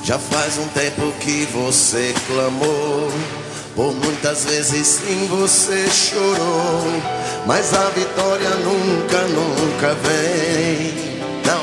Já faz um tempo que você clamou, por muitas vezes sim você chorou, mas a vitória nunca, nunca vem.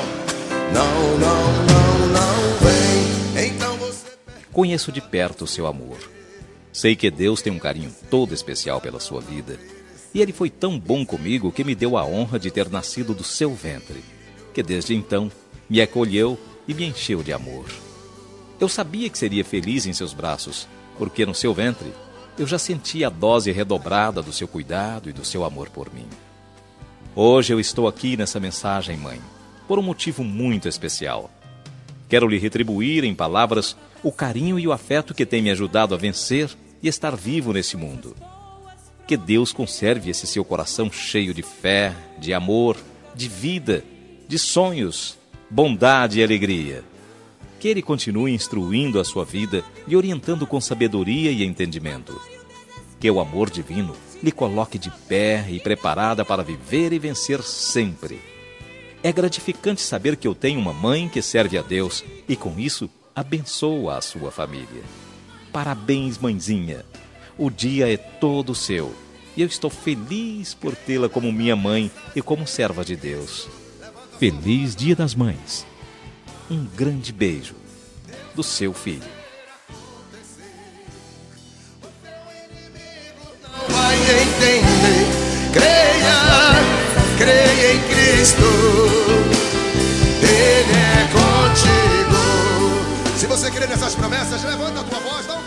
Não vem. Então você... Conheço de perto o seu amor. Sei que Deus tem um carinho todo especial pela sua vida. E Ele foi tão bom comigo que me deu a honra de ter nascido do seu ventre, que desde então me acolheu e me encheu de amor. Eu sabia que seria feliz em seus braços, porque no seu ventre eu já sentia a dose redobrada do seu cuidado e do seu amor por mim. Hoje eu estou aqui nessa mensagem, mãe, por um motivo muito especial. Quero lhe retribuir em palavras o carinho e o afeto que tem me ajudado a vencer e estar vivo nesse mundo. Que Deus conserve esse seu coração cheio de fé, de amor, de vida, de sonhos, bondade e alegria. Que Ele continue instruindo a sua vida e orientando com sabedoria e entendimento. Que o amor divino lhe coloque de pé e preparada para viver e vencer sempre. É gratificante saber que eu tenho uma mãe que serve a Deus e com isso abençoa a sua família. Parabéns, mãezinha. O dia é todo seu e eu estou feliz por tê-la como minha mãe e como serva de Deus. Feliz Dia das Mães. Um grande beijo do seu filho. Não vai entender. Creia em Cristo. Ele é contigo. Se você crê nessas promessas, levanta a tua voz, dá um